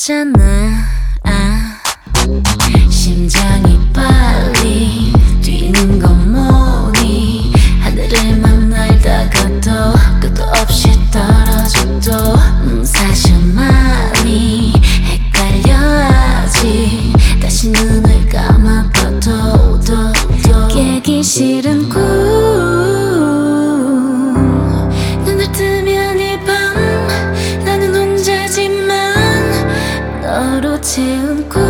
없잖아. 심장이 빨리 뛰는 건 뭐니? 하늘을만 날다가도 끝도 없이 떨어져도 사실 많이 헷갈려. 아직 다시 눈을 감아봐도 깨기 싫은 꿈. 눈을 뜨면 이 밤 나는 혼자지만 너로 채운 꿈.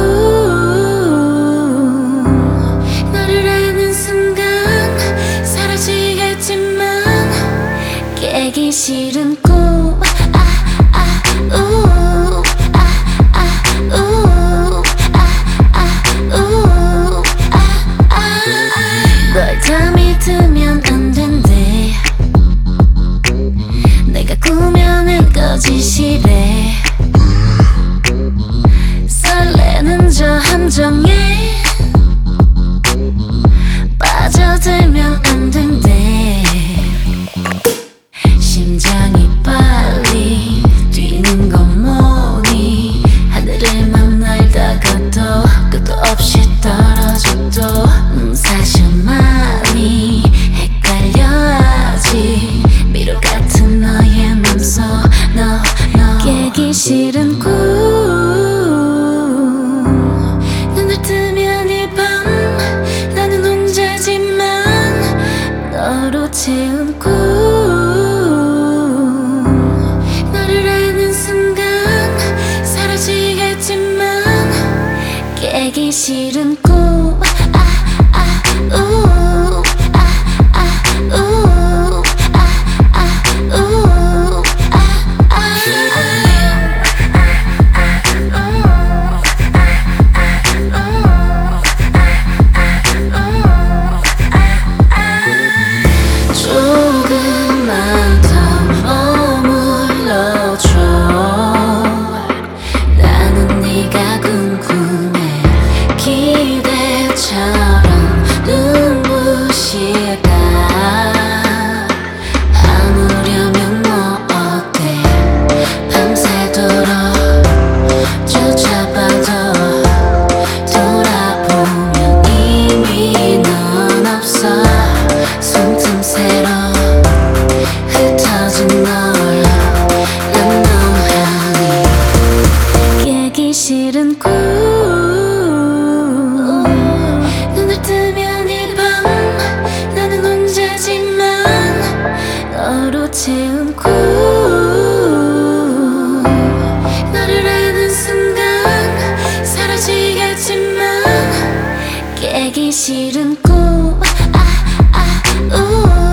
너를 아는 순간 사라지겠지만 깨기 싫은 꿈. 널 다 믿으면 안 된대. 내가 꾸며낸 거짓이래. 설레는 저 함정에 빠져들면 안 된대. 심장이 빨리 뛰는 건 뭐니? 하늘을만 날다가도 끝도 없이 떨어져도 사실 많이 헷갈려. 아직 미로 같은 너의 맘속 너 깨기 싫은 꿈. 눈을 뜨면 이 밤 나는 혼자지만 너로 채운 꿈. 너를 아는 순간 사라지겠지만 깨기 싫은 꿈. 조금만 더 머물러줘. 나는 네가 궁금해. 기대처럼 눈부실까? 아무려면 뭐 어때? 밤새도록 쫓아봐도 돌아보면 이미 넌 없어. 숨틈새로 흩어진 널 난 너하니 깨기 싫은 꿈. 눈을 뜨면 이 밤 나는 혼자지만 너로 채운 꿈. 너를 아는 순간 사라지겠지만 깨기 싫은 꿈.